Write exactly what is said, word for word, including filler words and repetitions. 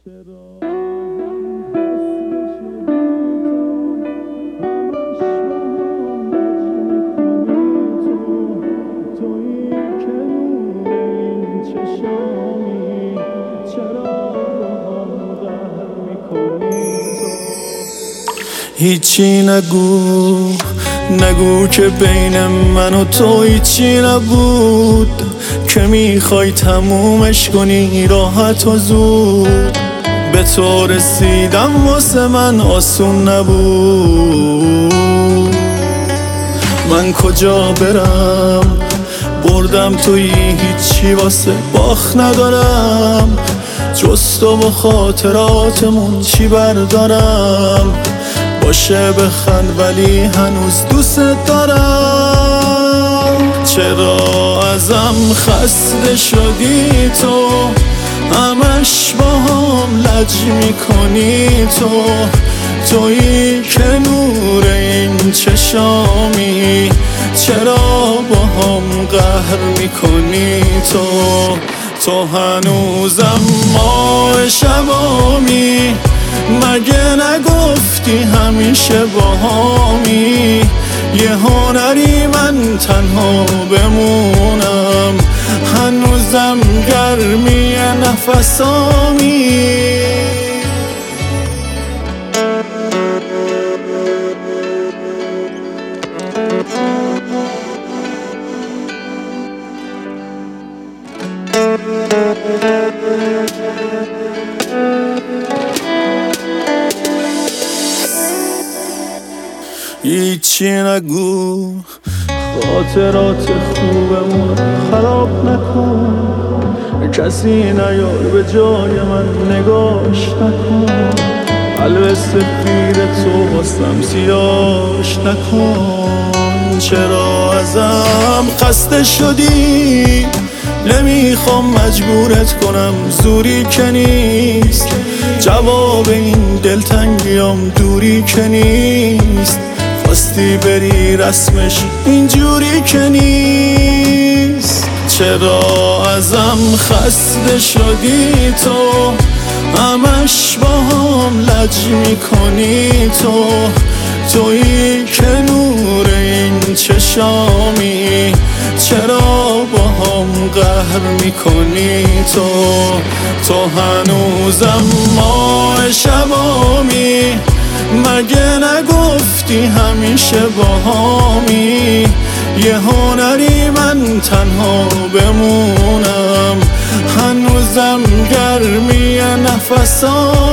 هیچی نگو نگو که بین من و تو هیچی نبود، که میخوای تمومش کنی راحت و زود. به تو رسیدم واسه من آسون نبود. من کجا برم بردم توی هیچی واسه باخت ندارم، جز تو و خاطراتمون چی بردارم. باشه بخند ولی هنوز دوست دارم. چرا ازم خسته شدی تو، همش با هم لج میکنی تو. تویی که نور این چشامی، چرا با هم قهر میکنی تو. تو هنوزم ماه شبامی، مگه نگفتی همیشه با همی. یه هنری من تنها بمونم، هنوزم گرمی نفسامی. هیچی نگو، خاطرات خوبمون خراب نکن. کسی نیار به جای من نگاش نکن. قلب سفید تو باسم سیاش نکن. چرا ازم خسته شدی، نمیخوام مجبورت کنم، زوری که نیست. جواب این دلتنگیام دوری که نیست. خواستی بری رسمش اینجوری که نیست. چرا ازم خسته شدی تو، همش با هم لج میکنی تو. تویی که نور این چشامی، چرا با هم قهر میکنی تو. تو هنوزم ماه شبامی، مگه نگفتی همیشه با همی. یه هنری من تنها بمونم، هنوزم گرمی نفسام.